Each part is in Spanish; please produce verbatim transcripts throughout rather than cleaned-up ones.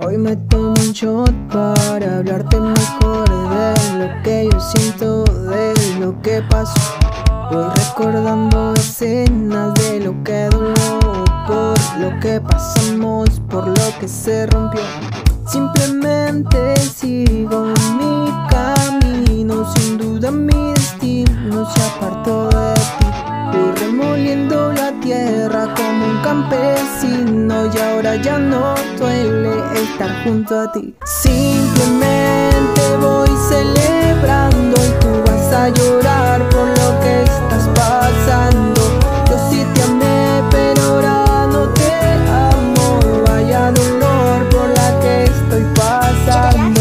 Hoy me tomo un shot para hablarte mejor de lo que yo siento, de lo que pasó. Voy recordando escenas de lo que dolió, por lo que pasamos, por lo que se rompió. Simplemente sigo mi camino, sin duda mi destino se apartó de ti. Voy remoliendo la tierra como un campesino y ahora ya no duele estar junto a ti. Simplemente voy celebrando y tú vas a llorar por lo que estás pasando. Yo sí te amé pero ahora no te amo, vaya dolor por la que estoy pasando.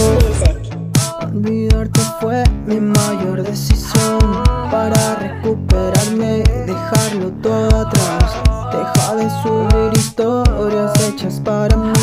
Olvidarte fue mi mayor decisión para recuperarme y dejarlo todo atrás. Deja de subir historias hechas para mí,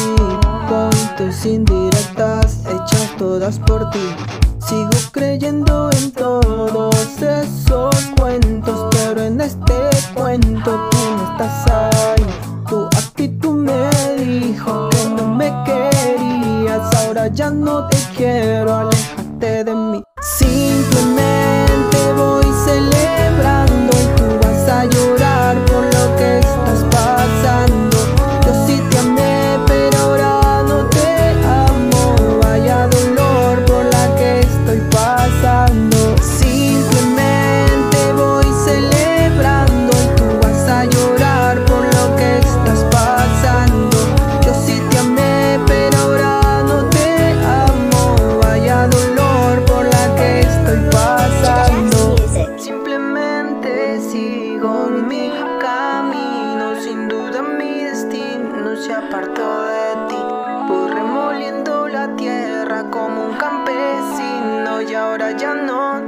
puntos indirectas hechas todas por ti. Sigo creyendo en todos esos cuentos, pero en este cuento tú no estás ahí. Tu actitud me dijo que no me querías, ahora ya no te quiero, aléjate de mí. Simplemente voy celebrando y tú vas a llorar por lo que estás pasando. Yo sí te amé pero ahora no te amo, vaya dolor por la que estoy pasando. Simplemente voy celebrando y tú vas a llorar por lo que estás pasando. Yo sí te amé pero ahora no te amo, vaya dolor por la que estoy pasando. Simplemente sigo mi camino, sin duda mi destino se apartó de ti. Voy remoliendo la tierra como un campesino y ahora ya no